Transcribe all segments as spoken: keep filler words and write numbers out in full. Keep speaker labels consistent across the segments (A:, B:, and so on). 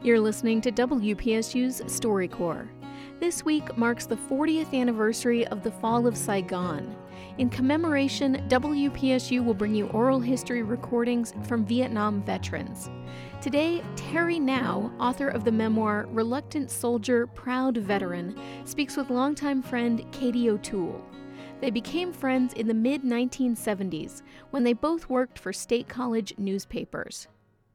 A: You're listening to W P S U's StoryCorps. This week marks the fortieth anniversary of the fall of Saigon. In commemoration, W P S U will bring you oral history recordings from Vietnam veterans. Today, Terry Now, author of the memoir Reluctant Soldier, Proud Veteran, speaks with longtime friend Katie O'Toole. They became friends in the mid nineteen seventies when they both worked for state college newspapers.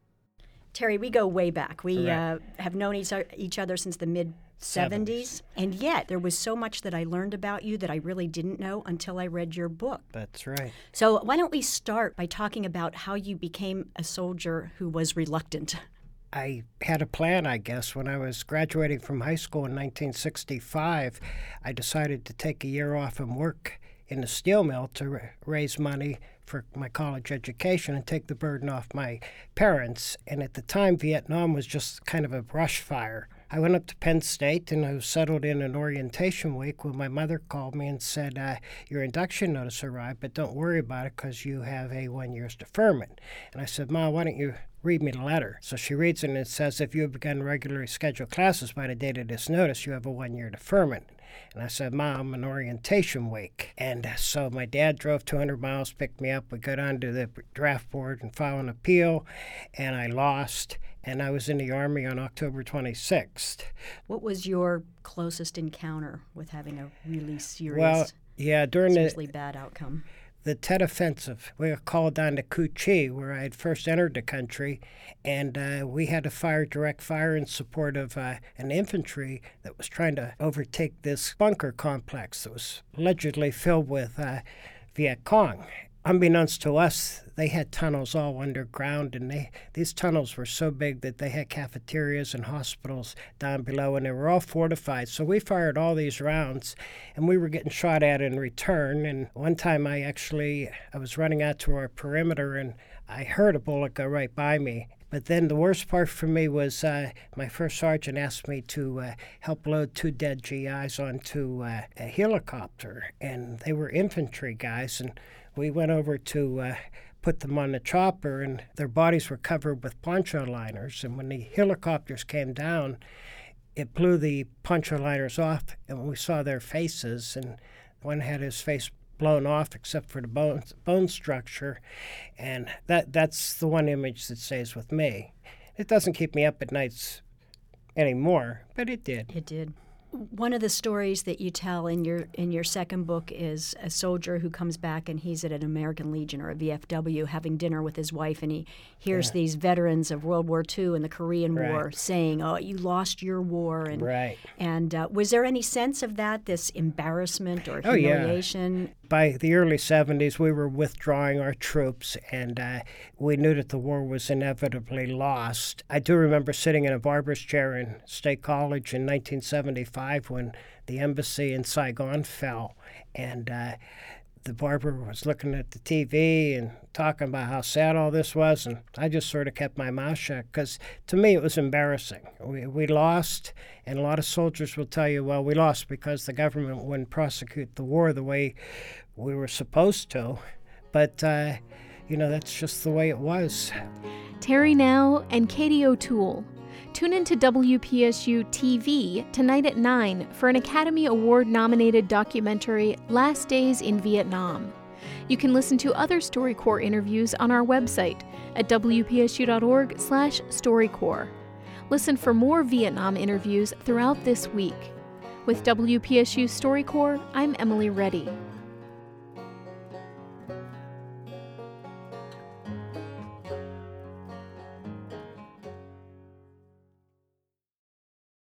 B: Terry, we go way back. We uh,
C: Correct.
B: have known each, each other since the mid seventies, and yet there was so much that I learned about you that I really didn't know until I read your book.
C: That's right.
B: So why don't we start by talking about how you became a soldier who was reluctant?
C: I had a plan, I guess. When I was graduating from high school in nineteen sixty-five, I decided to take a year off and work in the steel mill to ra- raise money for my college education and take the burden off my parents. And at the time, Vietnam was just kind of a brush fire. I went up to Penn State and I was settled in an orientation week when my mother called me and said, uh, your induction notice arrived, but don't worry about it because you have a one year's deferment. And I said, Mom, why don't you read me the letter? So she reads it and it says, if you have begun regularly scheduled classes by the date of this notice, you have a one-year deferment. And I said, Mom, an orientation week. And so my dad drove two hundred miles, picked me up. We go down to the draft board and file an appeal, and I lost. And I was in the Army on October twenty-sixth.
B: What was your closest encounter with having a really serious,
C: Well, yeah, during
B: seriously
C: the,
B: bad outcome?
C: the Tet Offensive, we were called down to Cu Chi, where I had first entered the country, and uh, we had to fire direct fire in support of uh, an infantry that was trying to overtake this bunker complex that was allegedly filled with uh, Viet Cong. Unbeknownst to us, they had tunnels all underground, and they these tunnels were so big that they had cafeterias and hospitals down below, and they were all fortified. So we fired all these rounds, and we were getting shot at in return. And one time I actually, I was running out to our perimeter, and I heard a bullet go right by me. But then the worst part for me was uh, my first sergeant asked me to uh, help load two dead G Is onto uh, a helicopter, and they were infantry guys, and we went over to uh, put them on the chopper, and their bodies were covered with poncho liners. And when the helicopters came down, it blew the poncho liners off, and we saw their faces. And one had his face blown off except for the bone, bone structure. And that that's the one image that stays with me. It doesn't keep me up at nights anymore, but it did.
B: It did. One of the stories that you tell in your in your second book is a soldier who comes back and he's at an American Legion or a V F W having dinner with his wife, and he hears
C: Yeah.
B: these veterans of World War Two and the Korean
C: Right.
B: War saying, "Oh, you lost your war." And
C: Right.
B: and uh, was there any sense of that, this embarrassment or
C: Oh, yeah.
B: humiliation?
C: By the early seventies, we were withdrawing our troops, and uh, we knew that the war was inevitably lost. I do remember sitting in a barber's chair in State College in nineteen seventy-five when the embassy in Saigon fell, and uh, the barber was looking at the T V and talking about how sad all this was, and I just sort of kept my mouth shut because to me it was embarrassing. We, we lost, and a lot of soldiers will tell you, well, we lost because the government wouldn't prosecute the war the way we were supposed to, but, uh, you know, that's just the way it was.
A: Terry Now and Katie O'Toole. Tune into W P S U T V tonight at nine for an Academy Award-nominated documentary, Last Days in Vietnam. You can listen to other StoryCorps interviews on our website at w p s u dot org slash storycorps. Listen for more Vietnam interviews throughout this week. With W P S U StoryCorps, I'm Emily Reddy.